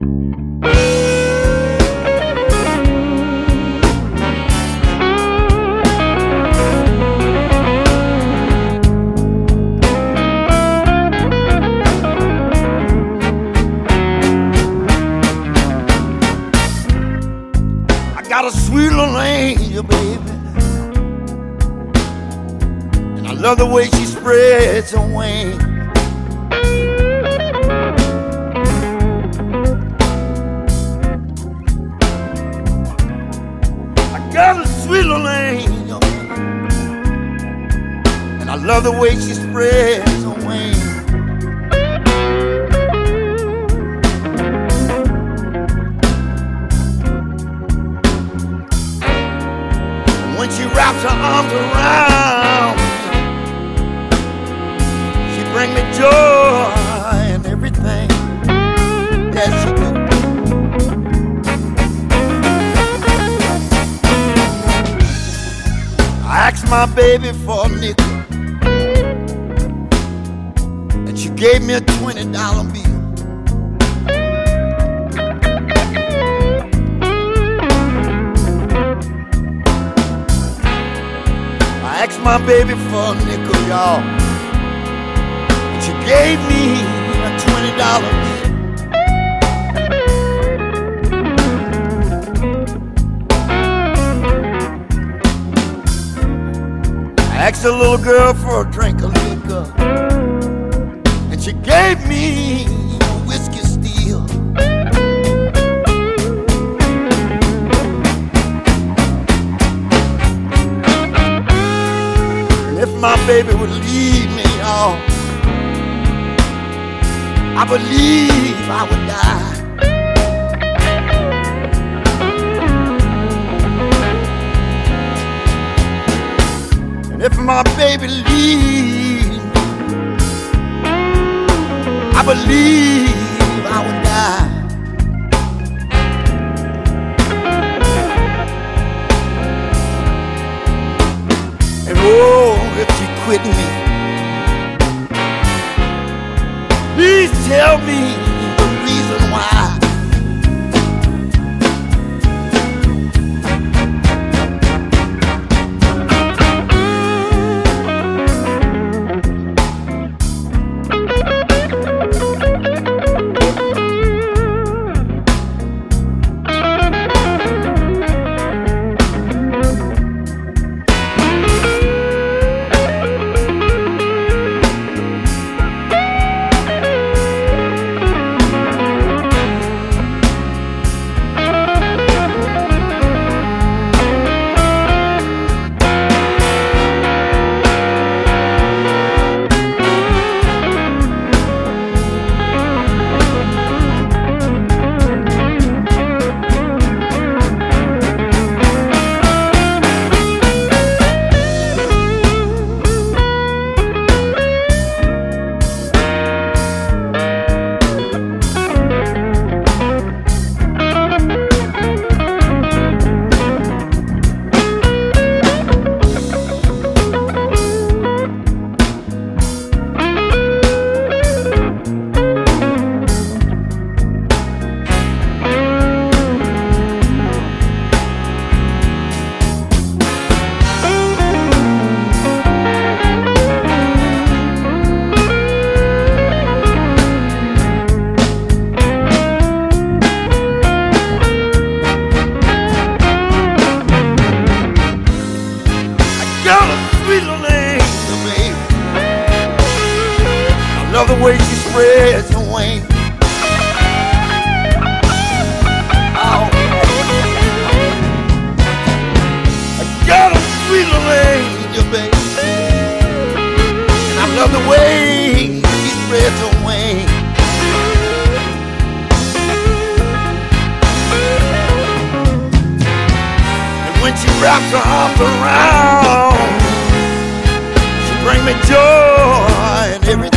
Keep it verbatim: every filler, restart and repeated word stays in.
Got a sweet little angel, baby, and I love the way she spreads her wings. I got a sweet little angel, and I love the way she spreads her wings. When she wraps her arms around me, she brings me joy and everything. Yes, she do. I asked my baby for a nickel, and she gave me a twenty dollar bill. Asked my baby for a nickel, y'all, and she gave me a twenty dollar bill. I asked a little girl for a drink of liquor, and she gave me a whiskey steel. If my baby would leave me, y'all, I believe I would die. And if my baby leave me, I believe I would die. And oh, if she quit me, please tell me the reason why. Love the way she spreads her wings. Oh, I got a sweet little angel, baby, and I love the way she spreads her wings. And when she wraps her arms around, she brings me joy and everything.